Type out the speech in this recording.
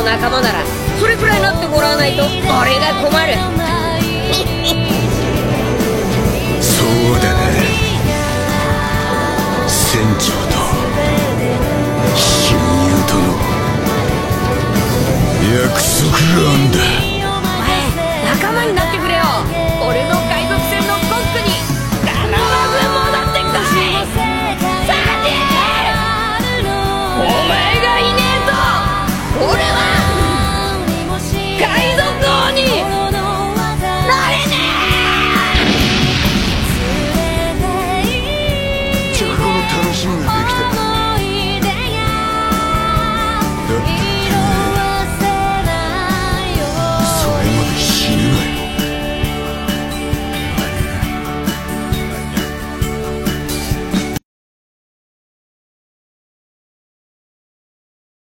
仲間ならそれくらいなってもらわないと俺が困る。 そうだな、船長と親友との約束があんだ。 お前仲間になってくれよ。俺の